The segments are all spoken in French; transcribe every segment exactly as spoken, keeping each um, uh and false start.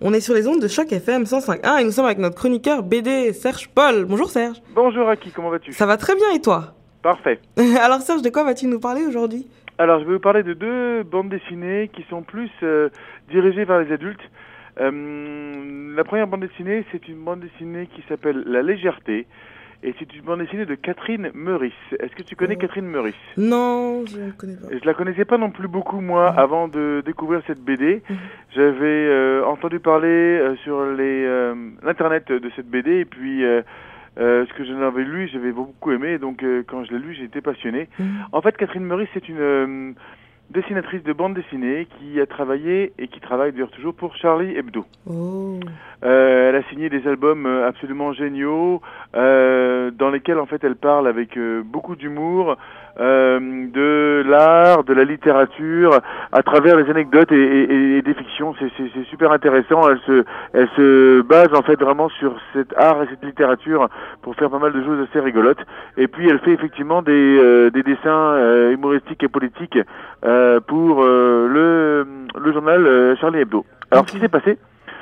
On est sur les ondes de Choc F M cent cinq point un et nous sommes avec notre chroniqueur B D, Serge Paul. Bonjour Serge. Bonjour Aki, comment vas-tu? Ça va très bien et toi? Parfait. Alors Serge, de quoi vas-tu nous parler aujourd'hui? Alors je vais vous parler de deux bandes dessinées qui sont plus euh, dirigées vers les adultes. Euh, la première bande dessinée, c'est une bande dessinée qui s'appelle La Légèreté. Et c'est une bande dessinée de Catherine Meurice. Est-ce que tu connais oh. Catherine Meurice? Non, je ne connais pas. Je la connaissais pas non plus beaucoup, moi, mmh. avant de découvrir cette B D. Mmh. J'avais euh, entendu parler euh, sur les euh, l'internet de cette B D, et puis euh, euh, ce que je l'avais lu, j'avais beaucoup aimé, donc euh, quand je l'ai lu, j'ai été passionné. Mmh. En fait, Catherine Meurice, c'est une euh, dessinatrice de bande dessinée qui a travaillé, et qui travaille d'ailleurs toujours, pour Charlie Hebdo. Oh. Euh, elle a signé des albums absolument géniaux, euh, dans lesquels en fait elle parle avec euh, beaucoup d'humour euh, de l'art, de la littérature, à travers les anecdotes et, et, et des fictions. C'est, c'est, c'est super intéressant. Elle se, elle se base en fait vraiment sur cet art et cette littérature pour faire pas mal de choses assez rigolotes. Et puis elle fait effectivement des, euh, des dessins euh, humoristiques et politiques euh, pour euh, le, le journal euh, Charlie Hebdo. Alors ce qui s'est passé,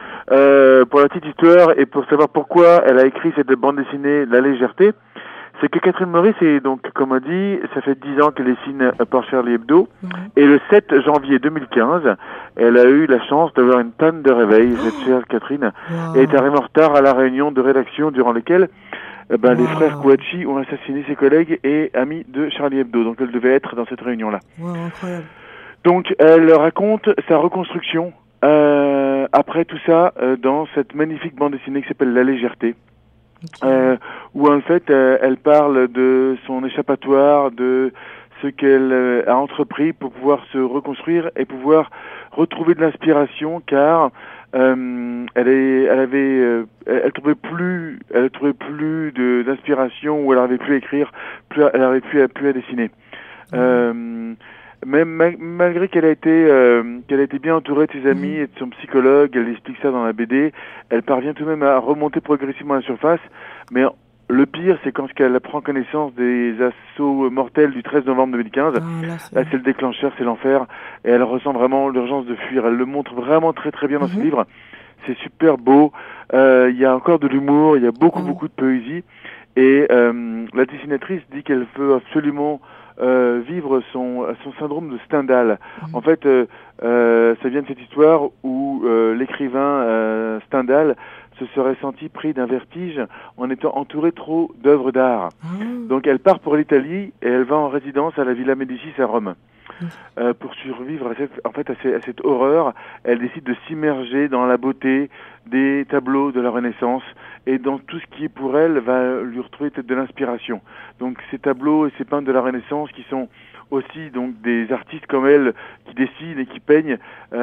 Euh, pour la petite histoire et pour savoir pourquoi elle a écrit cette bande dessinée La Légèreté, c'est que Catherine Meurice est donc, comme on dit, ça fait dix ans qu'elle dessine pour Charlie Hebdo, mmh. et le sept janvier deux mille quinze, elle a eu la chance d'avoir une panne de réveil, oh. cette chère Catherine, wow. et est arrivée en retard à la réunion de rédaction durant laquelle eh ben, wow. les frères Kouachi ont assassiné ses collègues et amis de Charlie Hebdo, donc elle devait être dans cette réunion-là. Wow, incroyable. Donc elle raconte sa reconstruction Euh, après tout ça, euh, dans cette magnifique bande dessinée qui s'appelle La Légèreté, okay. euh, où en fait euh, elle parle de son échappatoire, de ce qu'elle euh, a entrepris pour pouvoir se reconstruire et pouvoir retrouver de l'inspiration, car euh, elle, est, elle avait, euh, elle, elle trouvait plus, elle trouvait plus de, d'inspiration, où elle n'arrivait plus à écrire, plus à, elle n'arrivait plus à, plus à dessiner. Mmh. Euh, Même ma- malgré qu'elle a été euh, qu'elle a été bien entourée de ses amis mmh. et de son psychologue, elle explique ça dans la B D, elle parvient tout de même à remonter progressivement à la surface, mais le pire, c'est quand elle prend connaissance des assauts mortels du treize novembre deux mille quinze, ah, là, c'est... là c'est le déclencheur, c'est l'enfer, et elle ressent vraiment l'urgence de fuir. Elle le montre vraiment très très bien dans mmh. ce livre, c'est super beau, il euh, y a encore de l'humour, il y a beaucoup mmh. beaucoup de poésie, et euh, la dessinatrice dit qu'elle veut absolument Euh, vivre son son syndrome de Stendhal. Mmh. En fait, euh, euh, ça vient de cette histoire où euh, l'écrivain euh, Stendhal se serait senti pris d'un vertige en étant entouré trop d'œuvres d'art. Mmh. Donc elle part pour l'Italie et elle va en résidence à la Villa Médicis à Rome. Mmh. Euh, pour survivre à cette, en fait, à, cette, à cette horreur, elle décide de s'immerger dans la beauté des tableaux de la Renaissance et dans tout ce qui, pour elle, va lui retrouver peut-être de l'inspiration. Donc ces tableaux et ces peintres de la Renaissance qui sont aussi donc des artistes comme elle qui dessinent et qui peignent,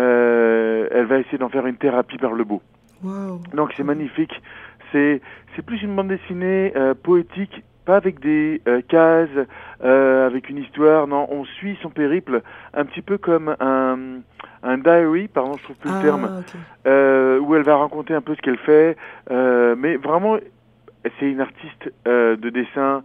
euh, elle va essayer d'en faire une thérapie par le beau. Wow. Donc c'est magnifique. C'est c'est plus une bande dessinée euh, poétique, pas avec des euh, cases, euh, avec une histoire. Non, on suit son périple un petit peu comme un un diary, pardon, je trouve plus ah, le terme, okay. euh, où elle va raconter un peu ce qu'elle fait, euh, mais vraiment c'est une artiste euh, de dessin,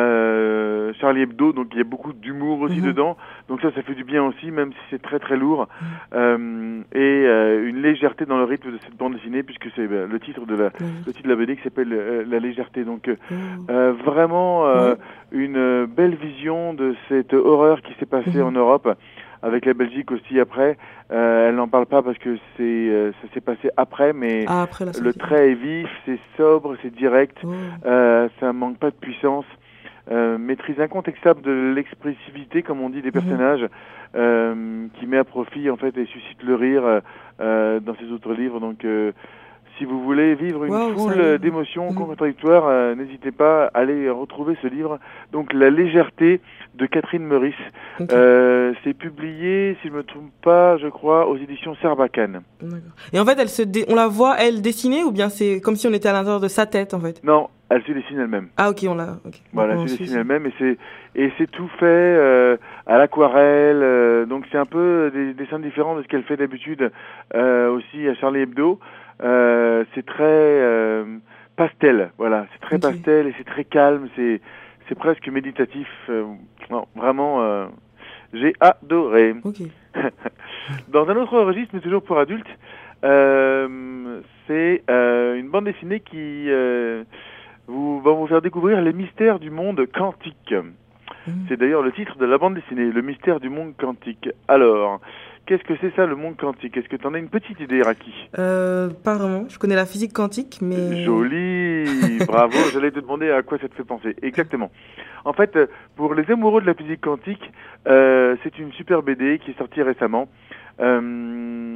euh, Charlie Hebdo, donc il y a beaucoup d'humour aussi mmh. dedans, donc ça, ça fait du bien aussi, même si c'est très très lourd, mmh. euh, et euh, une légèreté dans le rythme de cette bande dessinée, puisque c'est bah, le titre de la mmh. le titre de la B D qui s'appelle euh, La Légèreté, donc euh, mmh. euh, vraiment euh, mmh. une belle vision de cette horreur qui s'est passée mmh. en Europe, avec la Belgique aussi après. Euh, elle n'en parle pas parce que c'est euh, ça s'est passé après, mais ah, après le trait est vif, c'est sobre, c'est direct, oh. euh, ça manque pas de puissance, euh, maîtrise incontestable de l'expressivité, comme on dit, des personnages, mmh. euh, qui met à profit en fait et suscite le rire euh, dans ses autres livres. Donc euh, si vous voulez vivre une wow, foule ça... d'émotions mmh. contradictoires, euh, n'hésitez pas à aller retrouver ce livre. Donc La Légèreté de Catherine Meurice. Okay. Euh, c'est publié, si je me trompe pas, je crois, aux éditions Sarbacane. D'accord. Et en fait, elle se dé... on la voit, elle, dessiner, ou bien c'est comme si on était à l'intérieur de sa tête, en fait? Non, elle se dessine elle-même. Ah, ok, on l'a. Okay. Voilà, elle se dessine elle-même, et c'est et c'est tout fait euh, à l'aquarelle. Euh, donc c'est un peu des dessins différents de ce qu'elle fait d'habitude euh, aussi à Charlie Hebdo. Euh, c'est très euh, pastel, voilà, c'est très okay. pastel et c'est très calme, c'est c'est presque méditatif. Euh, non, vraiment, euh, j'ai adoré. Okay. Dans un autre registre, mais toujours pour adultes, euh, c'est euh, une bande dessinée qui euh, vous, va vous faire découvrir les mystères du monde quantique. Mmh. C'est d'ailleurs le titre de la bande dessinée, le mystère du monde quantique. Alors, qu'est-ce que c'est ça, le monde quantique? Est-ce que tu en as une petite idée, Raki? euh, Pas vraiment. Je connais la physique quantique, mais... Joli. Bravo, j'allais te demander à quoi ça te fait penser. Exactement. En fait, pour les amoureux de la physique quantique, euh, c'est une super B D qui est sortie récemment. Euh,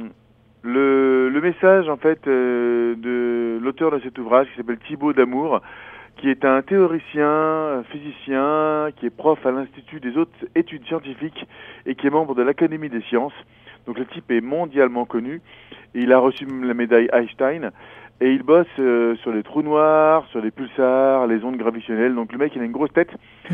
le, le message, en fait, euh, de l'auteur de cet ouvrage, qui s'appelle Thibaut Damour, qui est un théoricien, un physicien, qui est prof à l'Institut des hautes études scientifiques et qui est membre de l'Académie des sciences. Donc le type est mondialement connu. Et il a reçu la médaille Einstein. Et il bosse euh, sur les trous noirs, sur les pulsars, les ondes gravitationnelles. Donc le mec, il a une grosse tête.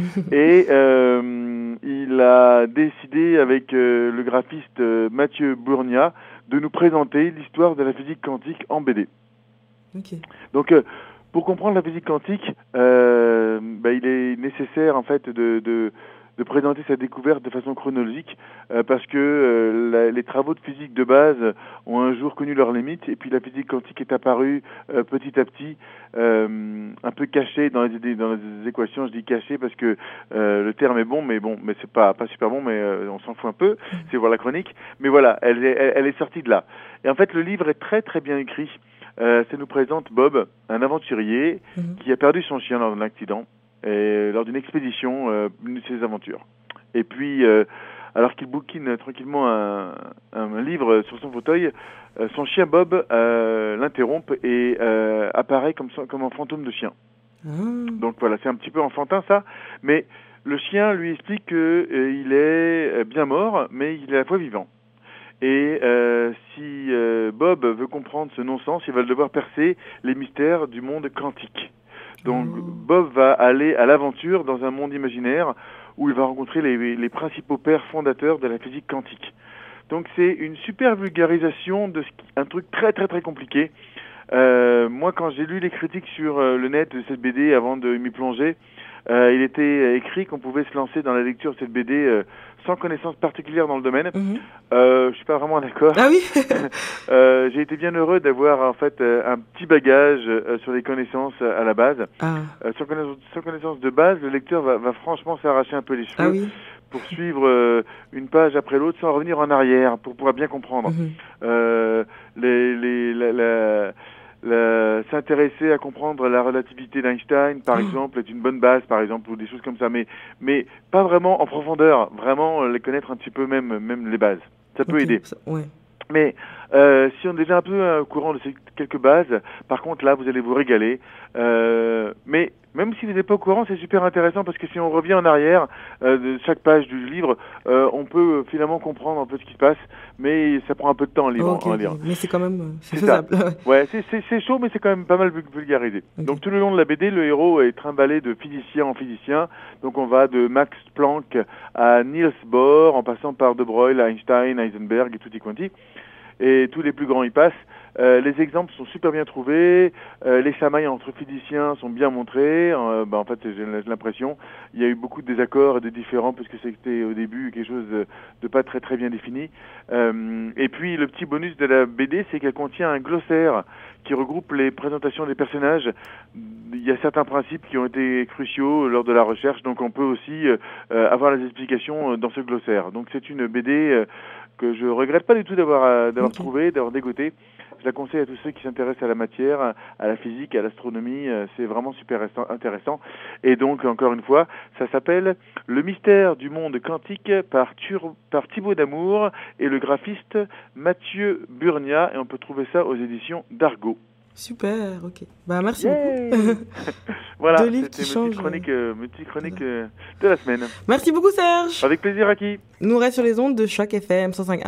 Et euh, il a décidé avec euh, le graphiste euh, Mathieu Bournia de nous présenter l'histoire de la physique quantique en B D. Okay. Donc... Euh, Pour comprendre la physique quantique, euh, bah, il est nécessaire en fait de, de, de présenter sa découverte de façon chronologique euh, parce que euh, la, les travaux de physique de base ont un jour connu leurs limites et puis la physique quantique est apparue euh, petit à petit, euh, un peu cachée dans les, dans les équations. Je dis cachée parce que euh, le terme est bon, mais bon, mais c'est pas pas super bon, mais euh, on s'en fout un peu. C'est voir la chronique, mais voilà, elle est, elle, elle est sortie de là. Et en fait, le livre est très très bien écrit. Euh, ça nous présente Bob, un aventurier mmh. qui a perdu son chien lors d'un accident, et lors d'une expédition, euh, une de ses aventures. Et puis, euh, alors qu'il bouquine tranquillement un, un livre sur son fauteuil, euh, son chien Bob euh, l'interrompt et euh, apparaît comme, comme un fantôme de chien. Mmh. Donc voilà, c'est un petit peu enfantin ça, mais le chien lui explique qu'il euh, est bien mort, mais il est à la fois vivant. Et euh, si euh, Bob veut comprendre ce non-sens, il va devoir percer les mystères du monde quantique. Donc mmh. Bob va aller à l'aventure dans un monde imaginaire où il va rencontrer les, les principaux pères fondateurs de la physique quantique. Donc c'est une super vulgarisation de ce qui, un truc très très très compliqué. Euh, moi quand j'ai lu les critiques sur euh, le net de cette B D avant de m'y plonger, euh, il était écrit qu'on pouvait se lancer dans la lecture de cette B D euh, sans connaissance particulière dans le domaine. Mmh. Euh, je suis pas vraiment d'accord. Ah oui. euh, j'ai été bien heureux d'avoir en fait euh, un petit bagage euh, sur les connaissances euh, à la base. Ah. Euh, sans, connaissance, sans connaissance de base, le lecteur va, va franchement s'arracher un peu les cheveux ah oui. pour suivre euh, une page après l'autre sans revenir en arrière pour pouvoir bien comprendre. Mmh. Euh, les, les, la, la, la, s'intéresser à comprendre la relativité d'Einstein, par mmh. exemple, est une bonne base, par exemple, ou des choses comme ça, mais, mais pas vraiment en profondeur, vraiment les connaître un petit peu même, même les bases. Ça peut okay, aider. Ça, ouais. Mais euh, si on est déjà un peu au courant de ces quelques bases, par contre là vous allez vous régaler. Euh, mais même si vous n'êtes pas au courant, c'est super intéressant parce que si on revient en arrière euh, de chaque page du livre, euh, on peut finalement comprendre un peu ce qui se passe, mais ça prend un peu de temps en livre. Okay, en lire. Okay. Mais c'est quand même c'est faisable. Ouais, c'est, c'est, c'est chaud, mais c'est quand même pas mal vulgarisé. Okay. Donc tout le long de la B D, le héros est trimballé de physicien en physicien. Donc on va de Max Planck à Niels Bohr, en passant par De Broglie, Einstein, Heisenberg et tutti quanti. Et tous les plus grands y passent. Euh, les exemples sont super bien trouvés, euh, les chamailles entre physiciens sont bien montrés. Euh, bah, en fait, j'ai l'impression il y a eu beaucoup de désaccords et de différends parce que c'était au début quelque chose de, de pas très très bien défini. Euh, et puis le petit bonus de la B D, c'est qu'elle contient un glossaire qui regroupe les présentations des personnages. Il y a certains principes qui ont été cruciaux lors de la recherche, donc on peut aussi euh, avoir les explications dans ce glossaire. Donc c'est une B D euh, que je regrette pas du tout d'avoir euh, d'avoir okay. trouvé, d'avoir dégoté. Je la conseille à tous ceux qui s'intéressent à la matière, à la physique, à l'astronomie. C'est vraiment super intéressant. Et donc, encore une fois, ça s'appelle « Le mystère du monde quantique » par, Tur- par Thibaut Damour et le graphiste Mathieu Bournia. Et on peut trouver ça aux éditions d'Argo. Super, ok. Bah, merci yeah beaucoup. Voilà, Deux livres c'était qui mes changent. petites chroniques, euh, mes petites chroniques euh, de la semaine. Merci beaucoup, Serge. Avec plaisir, Aki. Nous reste sur les ondes de Choc F M cent cinq.